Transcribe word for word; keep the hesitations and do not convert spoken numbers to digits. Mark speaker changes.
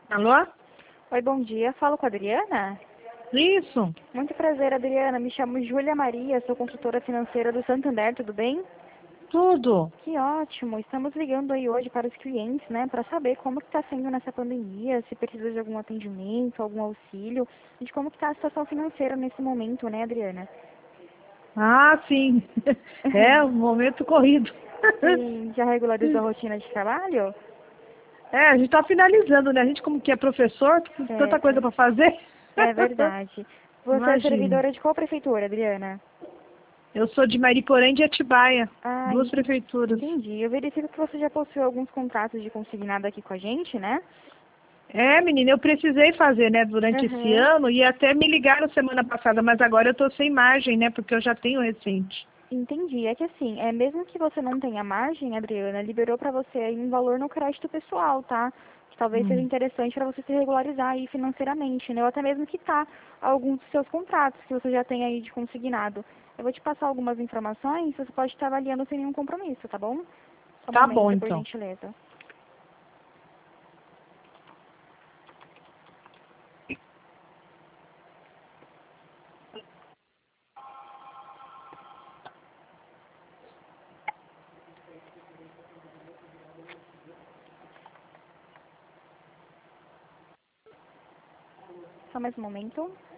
Speaker 1: Alô?
Speaker 2: Oi, bom dia. Falo com a Adriana?
Speaker 1: Isso,
Speaker 2: Muito prazer, Adriana. Me chamo Júlia Maria, sou consultora financeira do Santander, tudo bem?
Speaker 1: tudo.
Speaker 2: Que ótimo. Estamos ligando aí hoje para os clientes, né, para saber como que está sendo nessa pandemia, se precisa de algum atendimento, algum auxílio, e de como que está a situação financeira nesse momento, né, Adriana?
Speaker 1: Ah, sim. É um momento corrido.
Speaker 2: Sim, já regularizou a rotina de trabalho?
Speaker 1: É, a gente está finalizando, né? A gente, como que é professor, tem tanta coisa
Speaker 2: Certo.
Speaker 1: para fazer.
Speaker 2: É verdade. Você é
Speaker 1: Imagina.
Speaker 2: servidora de qual prefeitura, Adriana?
Speaker 1: Eu sou de Mariporém de Atibaia,
Speaker 2: Ah,
Speaker 1: duas
Speaker 2: enten-
Speaker 1: prefeituras.
Speaker 2: entendi. Eu verifico que você já possui alguns contratos de consignado aqui com a gente, né?
Speaker 1: É, menina, eu precisei fazer, né, durante esse
Speaker 2: Aham.
Speaker 1: ano e até me ligaram semana passada, mas agora eu tô sem margem, né, porque eu já tenho recente.
Speaker 2: Entendi. É que assim, é mesmo que você não tenha margem, Adriana, liberou para você aí um valor no crédito pessoal, tá? Que talvez seja
Speaker 1: Hum.
Speaker 2: interessante para você se regularizar aí financeiramente, né? Ou até mesmo quitar alguns dos seus contratos que você já tem aí de consignado. Eu vou te passar algumas informações, você pode estar avaliando sem nenhum compromisso, tá bom? Só um
Speaker 1: Tá bom,
Speaker 2: momento, por
Speaker 1: então.
Speaker 2: gentileza. Só mais um momento.